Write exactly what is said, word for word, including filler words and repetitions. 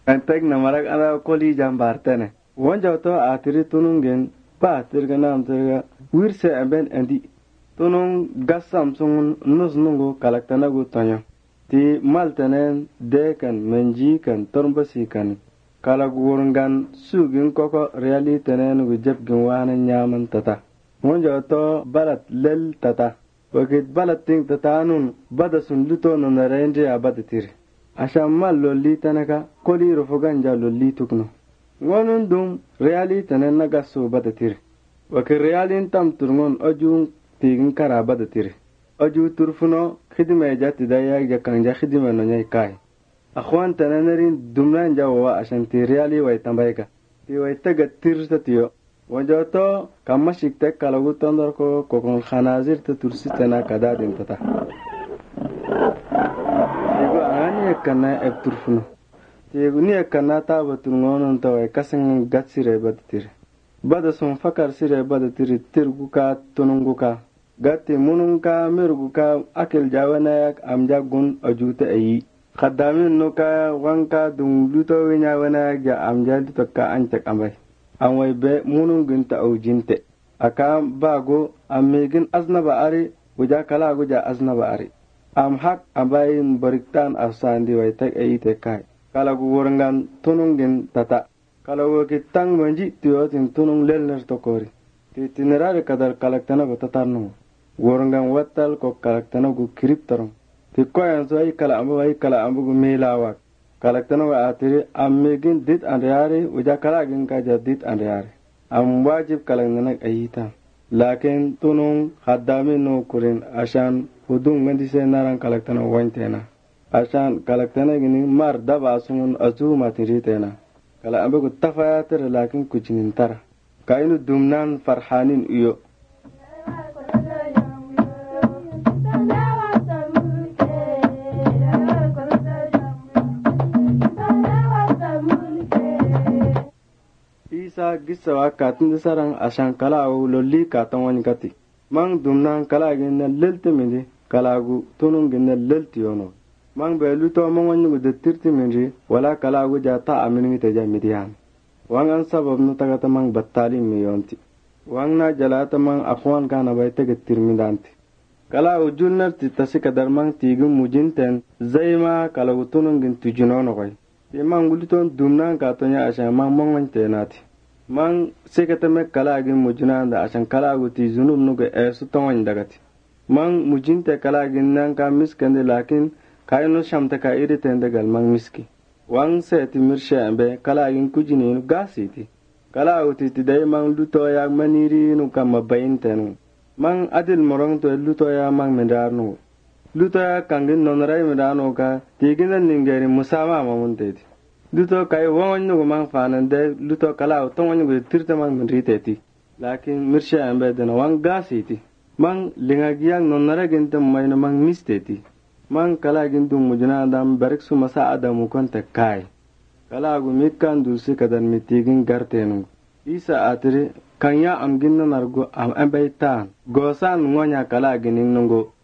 Antek na marak ana koli jambar tene. Wanja to atiri tunungen pa tirga nam tirga wirse aben andi. Tunung gassam sungun nus nungu kalaktana gu tanyo. Ti maltenen dekan menjikan torbasikan. Kala gurungan sugin koko reali tenen gu jebgin wana nyaman tata. Wanja to balat lel tata. Wakit balat ting tata nun badasun luto nanarendi abadatiri. Asha mal lolli tanaka koli rufuganja lolli tukno. Ngonun dum reali tenen nagasu badatiri. Wakit realin tam turngon ojung tigin kara badatiri. Oju turfuno khidme jati daya jakanja khidme no nyai kai. Akhwan tananerin dumnan jawa ashanti reali way tambayka. Ti way taga tirsta tiyo. Wajoto kamashik tek kalagu tondor ko kokon khanazir ta tursi tana kadadin tata. Tigo ani ekana ek turfuno. Tigo ni ekana taba turngonon to way kasing gatsire badatiri. Bada sun fakar sire badatiri tirguka tununguka. Gati mununka mirguka akil jawanayak amjagun ajute ayi. Khadamin nuka wanka dung luto winya wanayak ja amjad tokka ancak ambay. Amway be munungin ta aujinte. Aka bago amegin aznaba ari uja kala guja aznaba ari. Am hak ambayin bariktan asandi way tak ayi te kai. Kala gugurangan tunungin tata. Kala wakitang manji tiyotin tunung lelner tokori. Titinirari kadar kalaktana ko tatarnung. Gorangan watal ko kalaktana gu kiriptarong. Ti koyan so ay kala ambu ay kala ambu gu milawak. Kalaktana wa atiri ammegin dit andayari uja kalagin ka dit andayari. Am wajib kalagnanak ayita. Lakin tunung haddami no kurin ashan hudung mendise naran kalaktana wantena. Ashan kalaktana gini mar daba asungun azu matiri tena. Kala ambu gu tafayatir lakin kuchinintara. Kainu dumnan farhanin iyo. Isa gisawa katin sarang ashan kalagu lolli katawan kati. Mang dumnan kalagin na lelti mindi kalagu tunungin na lelti yono. Mang beluto mongonyugu de tirti mindi wala kalagu jata amingi teja midiyan. Wang an sabab no tagata mang battali miyonti. Wang na jalata mang akhwan kana bay tege tirmidanti. Kalagu junnar ti tasika darmang tigum mujinten zayma kalagu tunungin tujinono koy. Ti mang guluton dumnan katonya ashan mang mongon tenati. Mang sekatame kalagi mujinanda ashan kalagu ti zunub nuge esu tongon dagati. Mang mujinte kalagi nanka miskende lakin kayno shamta ka iri tendegal mang miski. Wang seti mirshe ambe kalagin kujininu gasiti. Kalagu ti tiday mang luto ya maniri nuka mabayin tenu. Mang adil morong to luto ya mang mendarnu. Luto ya kangin nonray medano ka tiginan ningeri musama mamunteti. Luto kay wongon nugo mang fanande luto kalaw tongon nugo tirta mang menriteti. Lakin mirshe ambe dana wang gasiti. Mang lingagiyang nonara gintam mayna mang misteti. Mang kalagin dung mujuna adam beriksu masa adamu konte kai. Kalagu mitkan dulsi kadan mitigin gartenu. Isa atiri kanya amginna nargo am ambay tan. Gosan ngonya kalagin nungo